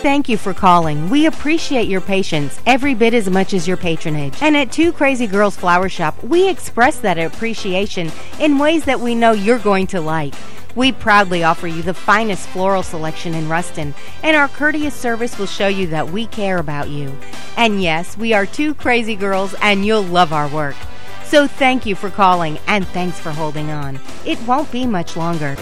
Thank you for calling. We appreciate your patience every bit as much as your patronage. And at Two Crazy Girls Flower Shop, we express that appreciation in ways that we know you're going to like. We proudly offer you the finest floral selection in Ruston, and our courteous service will show you that we care about you. And yes, we are two crazy girls, and you'll love our work. So thank you for calling, and thanks for holding on. It won't be much longer.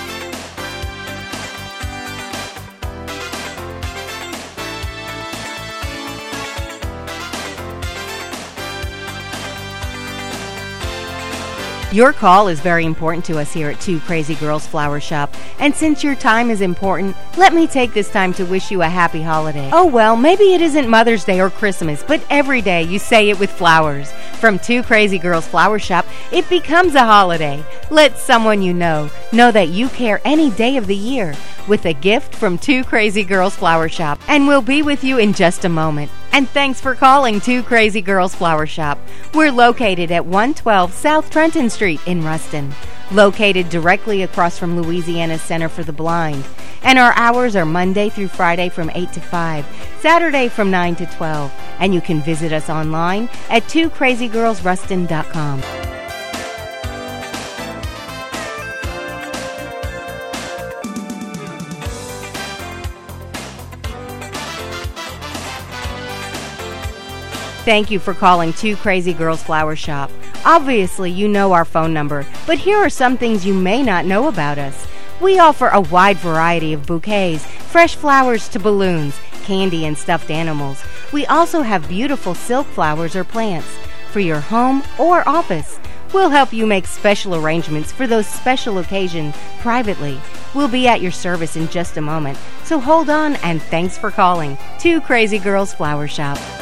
Your call is very important to us here at Two Crazy Girls Flower Shop, and since your time is important, let me take this time to wish you a happy holiday. Oh well, maybe it isn't Mother's Day or Christmas, but every day you say it with flowers. From Two Crazy Girls Flower Shop, it becomes a holiday. Let someone you know that you care any day of the year with a gift from Two Crazy Girls Flower Shop, and we'll be with you in just a moment. And thanks for calling Two Crazy Girls Flower Shop. We're located at 112 South Trenton Street in Ruston, located directly across from Louisiana Center for the Blind. And our hours are Monday through Friday from 8 to 5, Saturday from 9 to 12. And you can visit us online at twocrazygirlsruston.com. Thank you for calling Two Crazy Girls Flower Shop. Obviously, you know our phone number, but here are some things you may not know about us. We offer a wide variety of bouquets, fresh flowers to balloons, candy and stuffed animals. We also have beautiful silk flowers or plants for your home or office. We'll help you make special arrangements for those special occasions privately. We'll be at your service in just a moment, so hold on and thanks for calling Two Crazy Girls Flower Shop.